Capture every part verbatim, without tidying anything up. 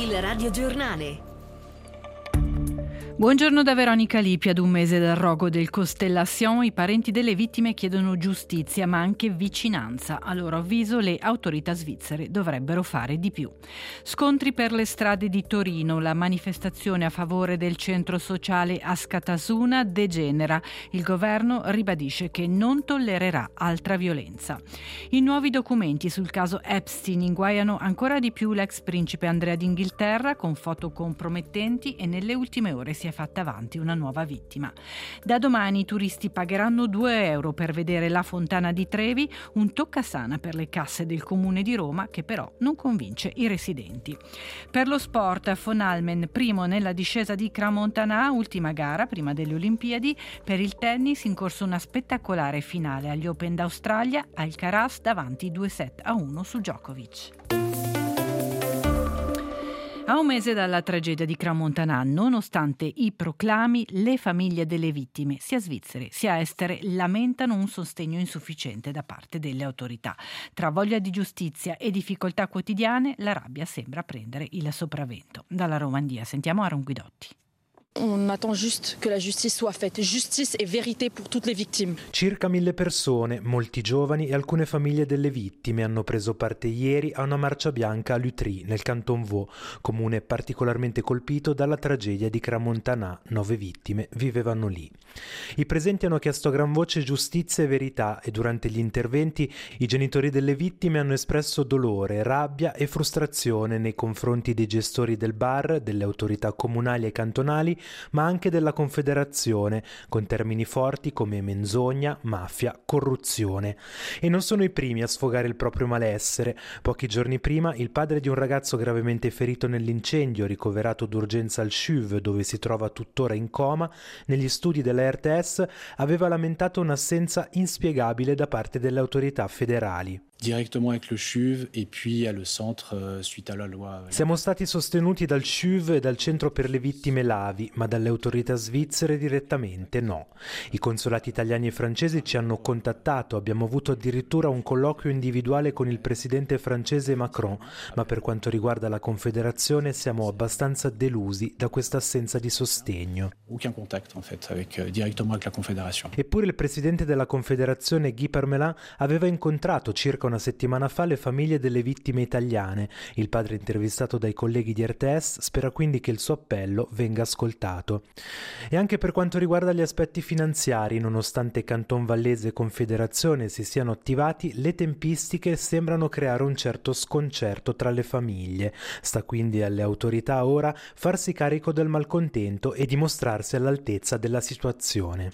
Il radiogiornale. Buongiorno da Veronica Lippi. Ad un mese dal rogo del Constellation, i parenti delle vittime chiedono giustizia ma anche vicinanza. A loro avviso le autorità svizzere dovrebbero fare di più. Scontri per le strade di Torino. La manifestazione a favore del centro sociale Askatasuna degenera. Il governo ribadisce che non tollererà altra violenza. I nuovi documenti sul caso Epstein inguaiano ancora di più l'ex principe Andrea d'Inghilterra con foto compromettenti e nelle ultime ore si è fatta avanti una nuova vittima. Da domani i turisti pagheranno due euro per vedere la Fontana di Trevi, un toccasana per le casse del Comune di Roma che però non convince i residenti. Per lo sport, Von Almen primo nella discesa di Crans-Montana, ultima gara prima delle Olimpiadi. Per il tennis in corso una spettacolare finale agli Open d'Australia, Alcaraz davanti due set a uno su Djokovic. A un mese dalla tragedia di Crans-Montana, nonostante i proclami, le famiglie delle vittime, sia svizzere sia estere, lamentano un sostegno insufficiente da parte delle autorità. Tra voglia di giustizia e difficoltà quotidiane, la rabbia sembra prendere il sopravvento. Dalla Romandia sentiamo Aaron Guidotti. On attend juste que la justice soit faite. Justice et vérité pour toutes les victimes. Circa mille persone, molti giovani e alcune famiglie delle vittime hanno preso parte ieri a una marcia bianca a Lutry, nel canton Vaud, comune particolarmente colpito dalla tragedia di Crans-Montana. Nove vittime vivevano lì. I presenti hanno chiesto a gran voce giustizia e verità e durante gli interventi i genitori delle vittime hanno espresso dolore, rabbia e frustrazione nei confronti dei gestori del bar, delle autorità comunali e cantonali, ma anche della Confederazione, con termini forti come menzogna, mafia, corruzione. E non sono i primi a sfogare il proprio malessere. Pochi giorni prima il padre di un ragazzo gravemente ferito nell'incendio, ricoverato d'urgenza al C U V, dove si trova tuttora in coma, negli studi della R T S, aveva lamentato un'assenza inspiegabile da parte delle autorità federali. Directement avec le C U V et puis à le centre euh, suite à la loi. Siamo stati sostenuti dal C U V e dal Centro per le Vittime Lavi, ma dalle autorità svizzere direttamente no. I consolati italiani e francesi ci hanno contattato, abbiamo avuto addirittura un colloquio individuale con il presidente francese Macron, ma per quanto riguarda la Confederazione siamo abbastanza delusi da questa assenza di sostegno. Aucun contact en fait avec euh, directement avec la Confédération. Eppure il presidente della Confederazione Guy Parmelin aveva incontrato circa una settimana fa le famiglie delle vittime italiane. Il padre, intervistato dai colleghi di R T S, spera quindi che il suo appello venga ascoltato. E anche per quanto riguarda gli aspetti finanziari, nonostante Canton Vallese e Confederazione si siano attivati, le tempistiche sembrano creare un certo sconcerto tra le famiglie. Sta quindi alle autorità ora farsi carico del malcontento e dimostrarsi all'altezza della situazione.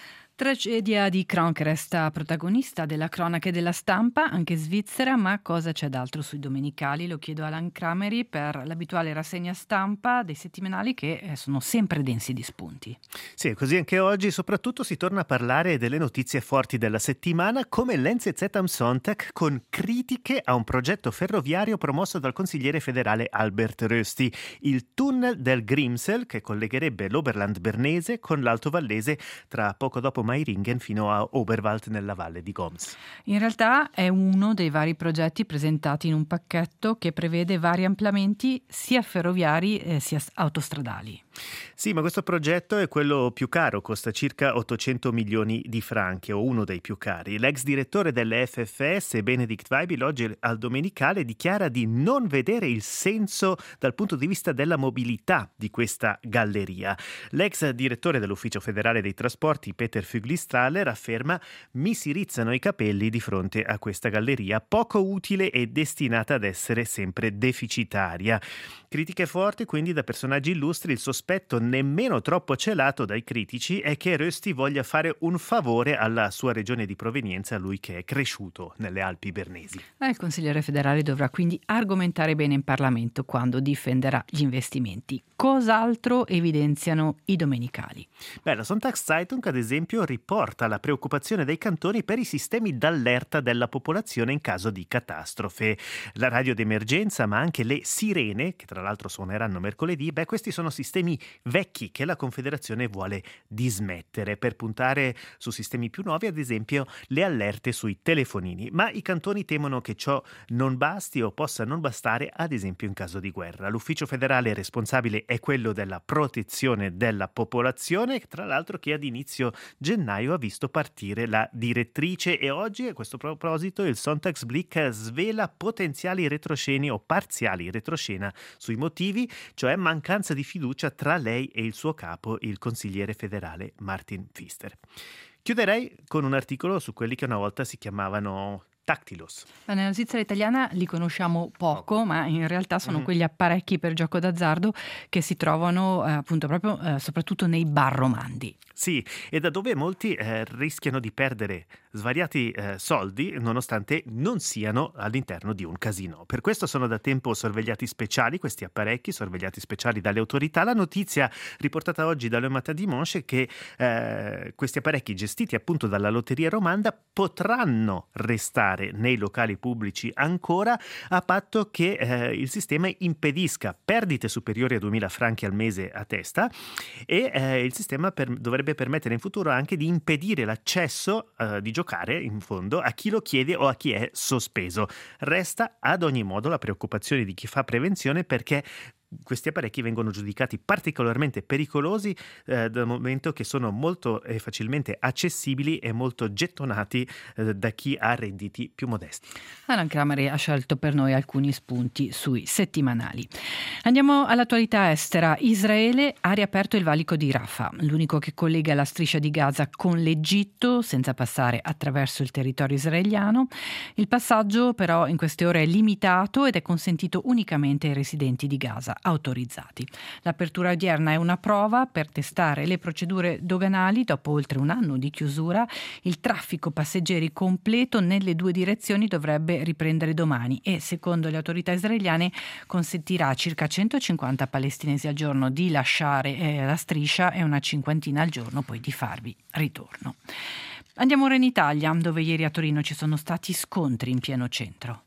Tragedia di Crans che resta protagonista della cronaca e della stampa, anche svizzera, ma cosa c'è d'altro sui domenicali? Lo chiedo a Alan Cramery per l'abituale rassegna stampa dei settimanali che sono sempre densi di spunti. Sì, così anche oggi soprattutto si torna a parlare delle notizie forti della settimana, come l'N Z Z am Sonntag con critiche a un progetto ferroviario promosso dal consigliere federale Albert Rösti, il tunnel del Grimsel che collegherebbe l'Oberland bernese con l'Alto Vallese tra poco dopo Meiringen fino a Oberwald nella valle di Goms. In realtà è uno dei vari progetti presentati in un pacchetto che prevede vari ampliamenti sia ferroviari eh, sia autostradali. Sì, ma questo progetto è quello più caro, costa circa ottocento milioni di franchi, o uno dei più cari. L'ex direttore delle F F S, Benedikt Weibil, oggi al Domenicale dichiara di non vedere il senso dal punto di vista della mobilità di questa galleria. L'ex direttore dell'Ufficio federale dei trasporti, Peter Füglistraller, afferma: mi si rizzano i capelli di fronte a questa galleria poco utile e destinata ad essere sempre deficitaria. Critiche forti quindi da personaggi illustri. Il sospetto nemmeno troppo celato dai critici è che Rösti voglia fare un favore alla sua regione di provenienza, lui che è cresciuto nelle Alpi bernesi. Il consigliere federale dovrà quindi argomentare bene in Parlamento quando difenderà gli investimenti. Cos'altro evidenziano i domenicali? Beh, la Sonntagszeitung ad esempio riporta la preoccupazione dei cantoni per i sistemi d'allerta della popolazione in caso di catastrofe. La radio d'emergenza, ma anche le sirene, che tra l'altro suoneranno mercoledì, beh, questi sono sistemi sistemi vecchi che la Confederazione vuole dismettere per puntare su sistemi più nuovi, ad esempio le allerte sui telefonini. Ma i cantoni temono che ciò non basti o possa non bastare, ad esempio in caso di guerra. L'ufficio federale responsabile è quello della protezione della popolazione, tra l'altro che ad inizio gennaio ha visto partire la direttrice, e oggi a questo proposito il Sonntagsblick svela potenziali retroscene o parziali retroscena sui motivi, cioè mancanza di fiducia tra lei e il suo capo, il consigliere federale Martin Pfister. Chiuderei con un articolo su quelli che una volta si chiamavano Tactilos. Nella Svizzera italiana li conosciamo poco, ma in realtà sono mm-hmm. quegli apparecchi per gioco d'azzardo che si trovano eh, appunto proprio eh, soprattutto nei bar romandi. Sì, e da dove molti eh, rischiano di perdere svariati eh, soldi nonostante non siano all'interno di un casino. Per questo sono da tempo sorvegliati speciali questi apparecchi, sorvegliati speciali dalle autorità. La notizia riportata oggi da Le Matin Dimanche è che eh, questi apparecchi gestiti appunto dalla lotteria romanda potranno restare nei locali pubblici ancora, a patto che eh, il sistema impedisca perdite superiori a duemila franchi al mese a testa, e eh, il sistema per, dovrebbe permettere in futuro anche di impedire l'accesso eh, di giocare in fondo a chi lo chiede o a chi è sospeso. Resta ad ogni modo la preoccupazione di chi fa prevenzione, perché questi apparecchi vengono giudicati particolarmente pericolosi eh, dal momento che sono molto e eh, facilmente accessibili e molto gettonati eh, da chi ha redditi più modesti. Alan Kramer ha scelto per noi alcuni spunti sui settimanali. Andiamo all'attualità estera. Israele ha riaperto il valico di Rafah, l'unico che collega la striscia di Gaza con l'Egitto senza passare attraverso il territorio israeliano. Il passaggio però in queste ore è limitato ed è consentito unicamente ai residenti di Gaza autorizzati. L'apertura odierna è una prova per testare le procedure doganali. Dopo oltre un anno di chiusura, il traffico passeggeri completo nelle due direzioni dovrebbe riprendere domani e, secondo le autorità israeliane, consentirà a circa centocinquanta palestinesi al giorno di lasciare eh, la striscia e una cinquantina al giorno poi di farvi ritorno. Andiamo ora in Italia, dove ieri a Torino ci sono stati scontri in pieno centro.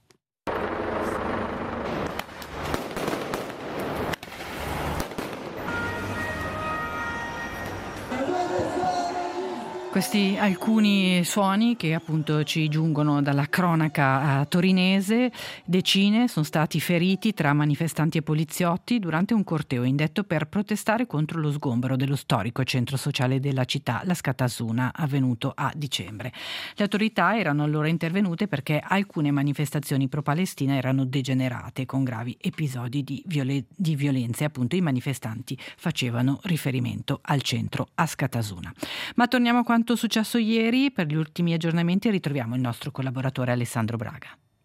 Questi alcuni suoni che appunto ci giungono dalla cronaca torinese. Decine sono stati feriti tra manifestanti e poliziotti durante un corteo indetto per protestare contro lo sgombero dello storico centro sociale della città, la Scatasuna, avvenuto a dicembre. Le autorità erano allora intervenute perché alcune manifestazioni pro-Palestina erano degenerate con gravi episodi di, viol- di violenza e appunto i manifestanti facevano riferimento al centro a Scatasuna. Ma torniamo a quanto successo ieri. Per gli ultimi aggiornamenti ritroviamo il nostro collaboratore Alessandro Braga.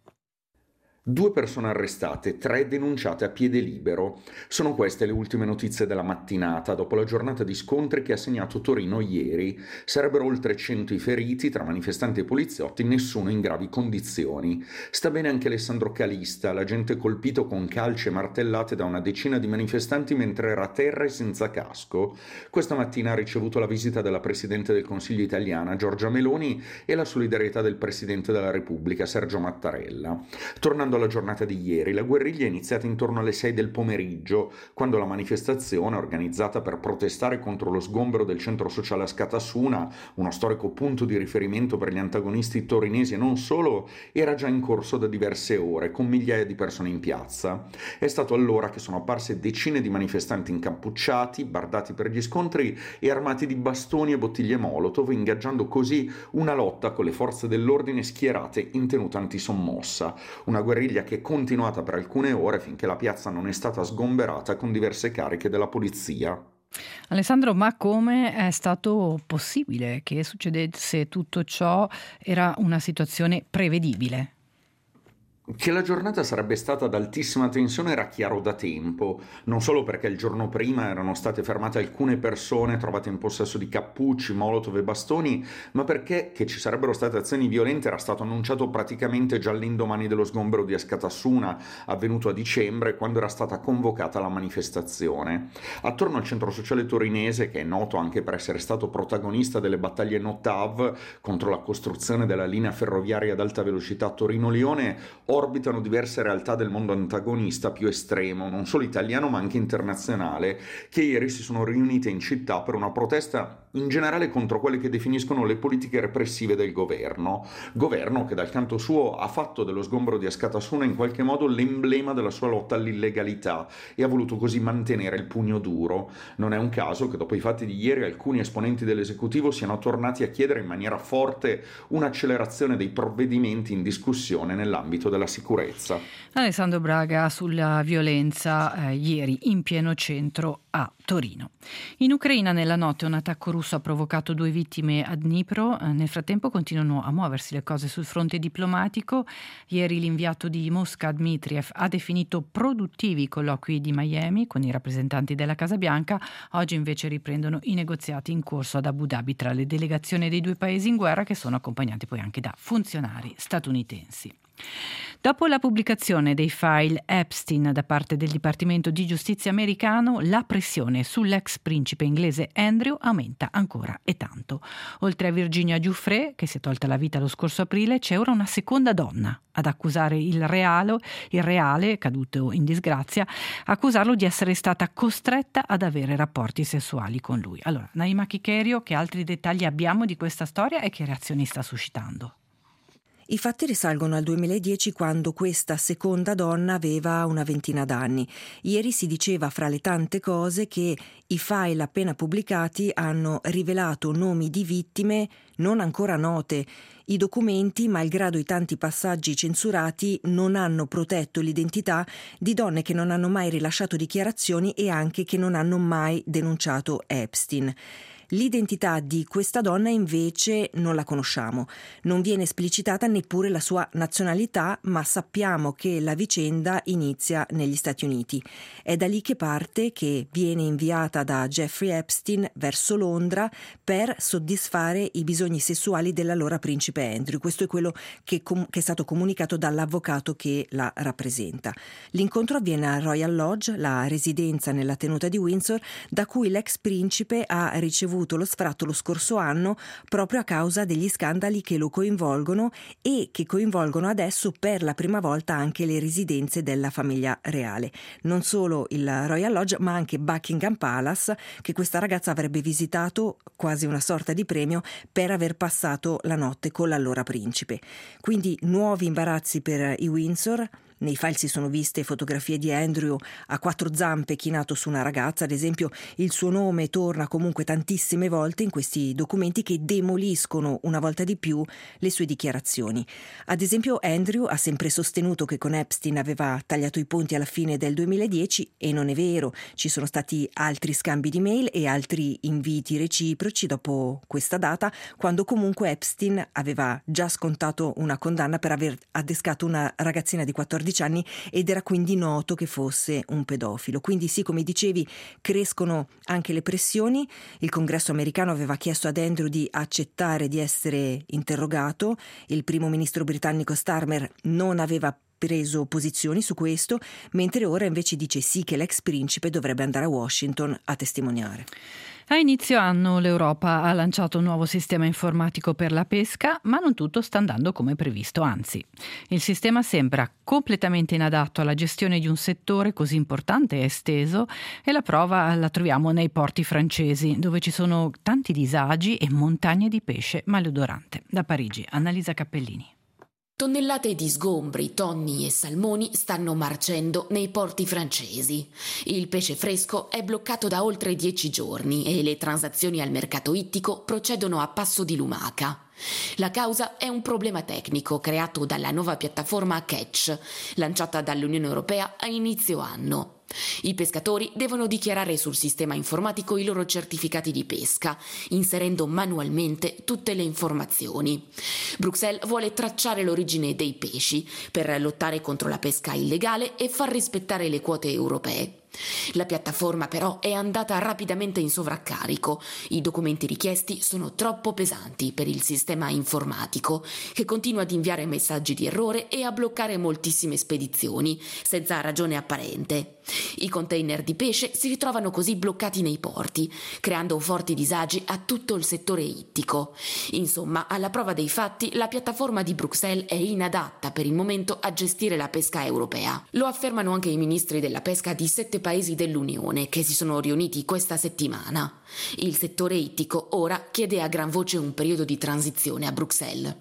Due persone arrestate, tre denunciate a piede libero. Sono queste le ultime notizie della mattinata, dopo la giornata di scontri che ha segnato Torino ieri. Sarebbero oltre cento i feriti, tra manifestanti e poliziotti, nessuno in gravi condizioni. Sta bene anche Alessandro Calista, l'agente colpito con calci e martellate da una decina di manifestanti mentre era a terra e senza casco. Questa mattina ha ricevuto la visita della Presidente del Consiglio italiana, Giorgia Meloni, e la solidarietà del Presidente della Repubblica, Sergio Mattarella. Tornando alla giornata di ieri, la guerriglia è iniziata intorno alle sei del pomeriggio, quando la manifestazione, organizzata per protestare contro lo sgombero del centro sociale a Scatasuna, uno storico punto di riferimento per gli antagonisti torinesi e non solo, era già in corso da diverse ore, con migliaia di persone in piazza. È stato allora che sono apparse decine di manifestanti incappucciati, bardati per gli scontri e armati di bastoni e bottiglie Molotov, ingaggiando così una lotta con le forze dell'ordine schierate in tenuta antisommossa. Una guerriglia che è continuata per alcune ore finché la piazza non è stata sgomberata con diverse cariche della polizia. Alessandro, ma come è stato possibile che succedesse tutto ciò? Era una situazione prevedibile? Che la giornata sarebbe stata ad altissima tensione era chiaro da tempo, non solo perché il giorno prima erano state fermate alcune persone trovate in possesso di cappucci, molotov e bastoni, ma perché che ci sarebbero state azioni violente era stato annunciato praticamente già all'indomani dello sgombero di Scatasuna, avvenuto a dicembre, quando era stata convocata la manifestazione. Attorno al centro sociale torinese, che è noto anche per essere stato protagonista delle battaglie Notav contro la costruzione della linea ferroviaria ad alta velocità Torino-Lione, orbitano diverse realtà del mondo antagonista più estremo, non solo italiano ma anche internazionale, che ieri si sono riunite in città per una protesta in generale contro quelle che definiscono le politiche repressive del governo, governo che dal canto suo ha fatto dello sgombero di Askatasuna in qualche modo l'emblema della sua lotta all'illegalità e ha voluto così mantenere il pugno duro. Non è un caso che dopo i fatti di ieri alcuni esponenti dell'esecutivo siano tornati a chiedere in maniera forte un'accelerazione dei provvedimenti in discussione nell'ambito della sicurezza. Alessandro Braga sulla violenza eh, ieri in pieno centro a Torino. In Ucraina nella notte un attacco russo ha provocato due vittime a Dnipro. Eh, nel frattempo continuano a muoversi le cose sul fronte diplomatico. Ieri l'inviato di Mosca Dmitriev ha definito produttivi i colloqui di Miami con i rappresentanti della Casa Bianca. Oggi invece riprendono i negoziati in corso ad Abu Dhabi tra le delegazioni dei due paesi in guerra, che sono accompagnati poi anche da funzionari statunitensi. Dopo la pubblicazione dei file Epstein da parte del Dipartimento di Giustizia americano, la pressione sull'ex principe inglese Andrew aumenta ancora e tanto. Oltre a Virginia Giuffre, che si è tolta la vita lo scorso aprile, c'è ora una seconda donna ad accusare il reale, il reale, caduto in disgrazia, accusarlo di essere stata costretta ad avere rapporti sessuali con lui. Allora, Naima Kikerio, che altri dettagli abbiamo di questa storia e che reazioni sta suscitando? I fatti risalgono al duemiladieci, quando questa seconda donna aveva una ventina d'anni. Ieri si diceva, fra le tante cose, che i file appena pubblicati hanno rivelato nomi di vittime non ancora note. I documenti, malgrado i tanti passaggi censurati, non hanno protetto l'identità di donne che non hanno mai rilasciato dichiarazioni e anche che non hanno mai denunciato Epstein. L'identità di questa donna invece non la conosciamo, non viene esplicitata neppure la sua nazionalità, ma sappiamo che la vicenda inizia negli Stati Uniti. È da lì che parte, che viene inviata da Jeffrey Epstein verso Londra per soddisfare i bisogni sessuali dell'allora principe Andrew. Questo è quello che, com- che è stato comunicato dall'avvocato che la rappresenta. L'incontro avviene a Royal Lodge, la residenza nella tenuta di Windsor, da cui l'ex principe ha ricevuto lo sfratto lo scorso anno proprio a causa degli scandali che lo coinvolgono e che coinvolgono adesso per la prima volta anche le residenze della famiglia reale. Non solo il Royal Lodge, ma anche Buckingham Palace, che questa ragazza avrebbe visitato quasi una sorta di premio per aver passato la notte con l'allora principe. Quindi nuovi imbarazzi per i Windsor. Nei file si sono viste fotografie di Andrew a quattro zampe chinato su una ragazza, ad esempio il suo nome torna comunque tantissime volte in questi documenti che demoliscono una volta di più le sue dichiarazioni. Ad esempio Andrew ha sempre sostenuto che con Epstein aveva tagliato i ponti alla fine del duemiladieci e non è vero, ci sono stati altri scambi di mail e altri inviti reciproci dopo questa data, quando comunque Epstein aveva già scontato una condanna per aver adescato una ragazzina di quattordici anni ed era quindi noto che fosse un pedofilo. Quindi sì, come dicevi, crescono anche le pressioni. Il Congresso americano aveva chiesto ad Andrew di accettare di essere interrogato. Il primo ministro britannico Starmer non aveva preso posizioni su questo, mentre ora invece dice sì, che l'ex principe dovrebbe andare a Washington a testimoniare. A inizio anno l'Europa ha lanciato un nuovo sistema informatico per la pesca, ma non tutto sta andando come previsto, anzi. Il sistema sembra completamente inadatto alla gestione di un settore così importante e esteso, e la prova la troviamo nei porti francesi, dove ci sono tanti disagi e montagne di pesce maleodorante. Da Parigi, Annalisa Cappellini. Tonnellate di sgombri, tonni e salmoni stanno marcendo nei porti francesi. Il pesce fresco è bloccato da oltre dieci giorni e le transazioni al mercato ittico procedono a passo di lumaca. La causa è un problema tecnico creato dalla nuova piattaforma Catch, lanciata dall'Unione Europea a inizio anno. I pescatori devono dichiarare sul sistema informatico i loro certificati di pesca, inserendo manualmente tutte le informazioni. Bruxelles vuole tracciare l'origine dei pesci per lottare contro la pesca illegale e far rispettare le quote europee. La piattaforma però è andata rapidamente in sovraccarico. I documenti richiesti sono troppo pesanti per il sistema informatico, che continua ad inviare messaggi di errore e a bloccare moltissime spedizioni, senza ragione apparente. I container di pesce si ritrovano così bloccati nei porti, creando forti disagi a tutto il settore ittico. Insomma, alla prova dei fatti, la piattaforma di Bruxelles è inadatta per il momento a gestire la pesca europea. Lo affermano anche i ministri della pesca di sette paesi dell'Unione che si sono riuniti questa settimana. Il settore ittico ora chiede a gran voce un periodo di transizione a Bruxelles.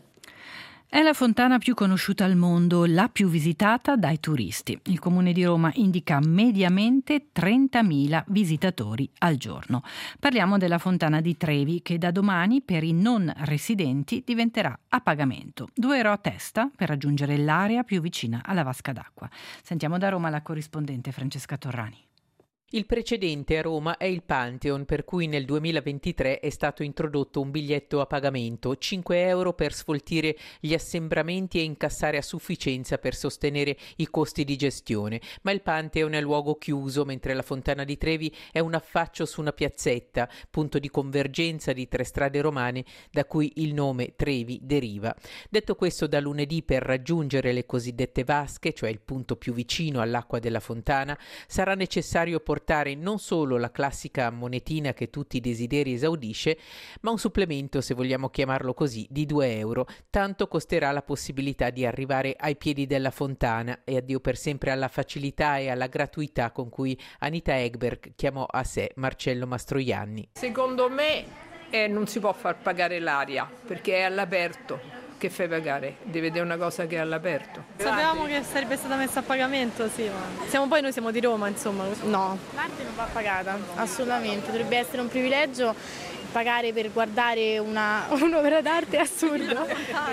È la fontana più conosciuta al mondo, la più visitata dai turisti. Il Comune di Roma indica mediamente trentamila visitatori al giorno. Parliamo della fontana di Trevi, che da domani per i non residenti diventerà a pagamento. due euro a testa per raggiungere l'area più vicina alla vasca d'acqua. Sentiamo da Roma la corrispondente Francesca Torrani. Il precedente a Roma è il Pantheon, per cui nel duemilaventitré è stato introdotto un biglietto a pagamento, cinque euro per sfoltire gli assembramenti e incassare a sufficienza per sostenere i costi di gestione. Ma il Pantheon è luogo chiuso, mentre la Fontana di Trevi è un affaccio su una piazzetta, punto di convergenza di tre strade romane da cui il nome Trevi deriva. Detto questo, da lunedì per raggiungere le cosiddette vasche, cioè il punto più vicino all'acqua della fontana, sarà necessario portare non solo la classica monetina che tutti i desideri esaudisce, ma un supplemento, se vogliamo chiamarlo così, di due euro. Tanto costerà la possibilità di arrivare ai piedi della fontana, e addio per sempre alla facilità e alla gratuità con cui Anita Egberg chiamò a sé Marcello Mastroianni. Secondo me eh, non si può far pagare l'aria, perché è all'aperto. Che fai pagare? Devi vedere una cosa che è all'aperto. Sapevamo che sarebbe stata messa a pagamento, sì, ma siamo poi noi siamo di Roma, insomma. No, l'arte non va pagata, assolutamente. Dovrebbe essere un privilegio pagare per guardare una, un'opera d'arte, è assurdo.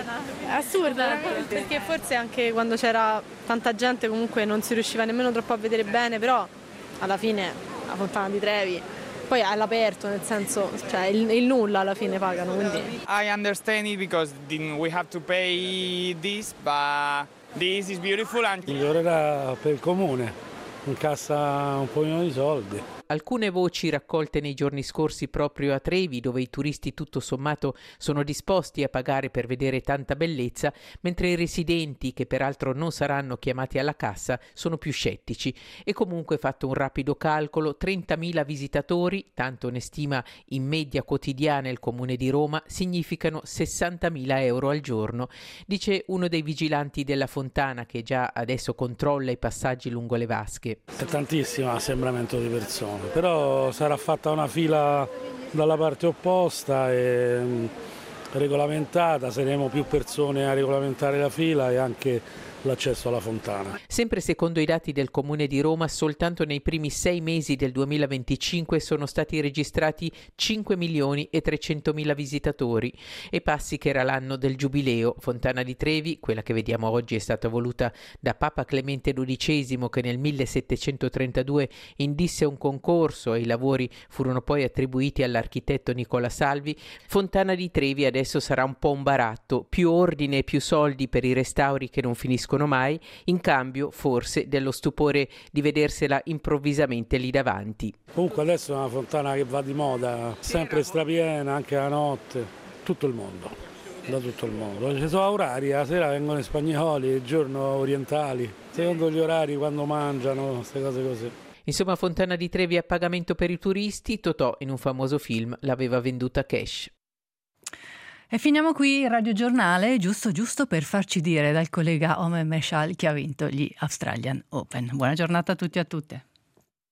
È assurdo, perché forse anche quando c'era tanta gente comunque non si riusciva nemmeno troppo a vedere bene, però alla fine la Fontana di Trevi poi è all'aperto, nel senso, cioè il, il nulla alla fine pagano, quindi. I understand it because we have to pay this, but this is beautiful. And... Migliorerà per il comune, incassa un pochino di soldi. Alcune voci raccolte nei giorni scorsi proprio a Trevi, dove i turisti tutto sommato sono disposti a pagare per vedere tanta bellezza, mentre i residenti, che peraltro non saranno chiamati alla cassa, sono più scettici. E comunque, fatto un rapido calcolo, trentamila visitatori, tanto ne stima in media quotidiana il Comune di Roma, significano sessantamila euro al giorno, dice uno dei vigilanti della fontana, che già adesso controlla i passaggi lungo le vasche. È tantissimo assembramento di persone. Però sarà fatta una fila dalla parte opposta e mh, regolamentata, saremo più persone a regolamentare la fila e anche l'accesso alla fontana. Sempre secondo i dati del Comune di Roma, soltanto nei primi sei mesi del duemilaventicinque sono stati registrati cinque milioni e trecentomila visitatori, e passi che era l'anno del Giubileo. Fontana di Trevi, quella che vediamo oggi, è stata voluta da Papa Clemente dodicesimo, che nel millesettecentotrentadue indisse un concorso e i lavori furono poi attribuiti all'architetto Nicola Salvi. Fontana di Trevi adesso sarà un po' un baratto, più ordine e più soldi per i restauri che non finiscono mai, in cambio forse dello stupore di vedersela improvvisamente lì davanti. Comunque adesso è una fontana che va di moda, sempre strapiena, anche la notte, tutto il mondo, da tutto il mondo. Ci sono orari, la sera vengono i spagnoli, il giorno orientali, secondo gli orari quando mangiano, queste cose così. Insomma, Fontana di Trevi a pagamento per i turisti. Totò in un famoso film l'aveva venduta cash. E finiamo qui il Radio Giornale, giusto giusto per farci dire dal collega Omer Meshal che ha vinto gli Australian Open. Buona giornata a tutti e a tutte.